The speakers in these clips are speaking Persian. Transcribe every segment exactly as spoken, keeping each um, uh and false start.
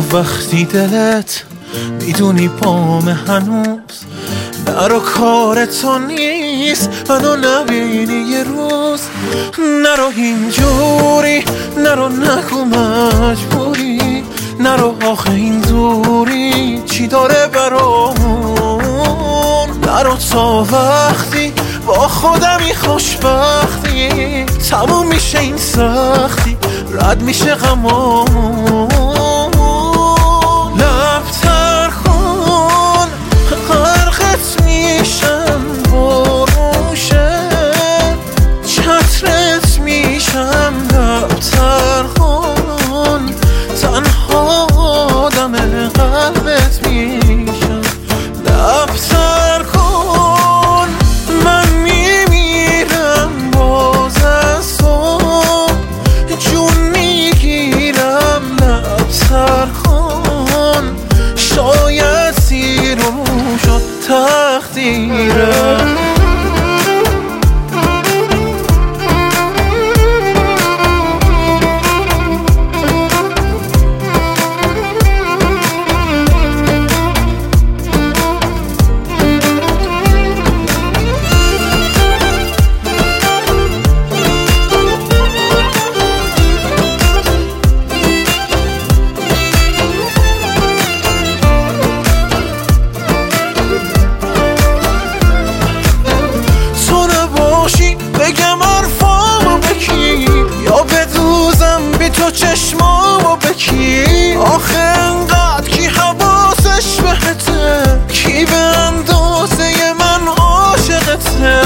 وقتی دلت میدونی پام هنوز نرو کار تو نیست منو نبینی یه روز نرو اینجوری نرو نگو مجبوری نرو آخه این دوری چی داره برامون نرو تا وقتی با خودمی خوشبختی تموم میشه این سختی رد میشه غمامون لبتر کن غرقت میشم بروشه چترت میشم لبتر کن تنها آدم قلبت میشم لبتر کن من میمیرم باز از تو جون میگیرم لبتر کن شاید زیر و رو شد تقدیرم بگم حرفامو بکی یا بدوزم بی تو چشمامو بکی آخه انقدر کی حواسش بهته کی به اندازه من عاشقته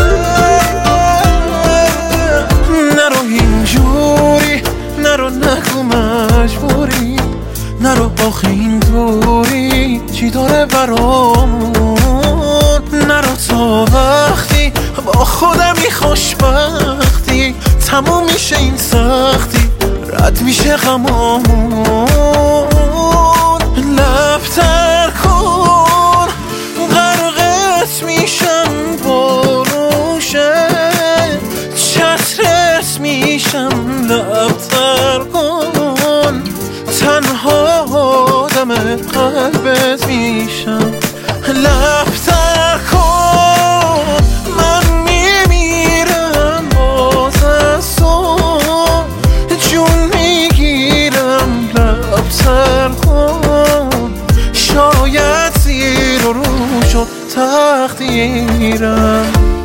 نرو اینجوری نرو نگو مجبوری نرو آخه این دوری چی داره برامون نرو تا وقتی با خودمی خوشبختی تموم میشه این سختی رد میشه غمامون لبتر کن غرقت میشم بروشه چترت میشم لبتر کن تنها آدم قلبت میشم لبتر کن من میمیرم باز از تو جون میگیرم لبتر کن شاید زیر و رو شد تقدیرم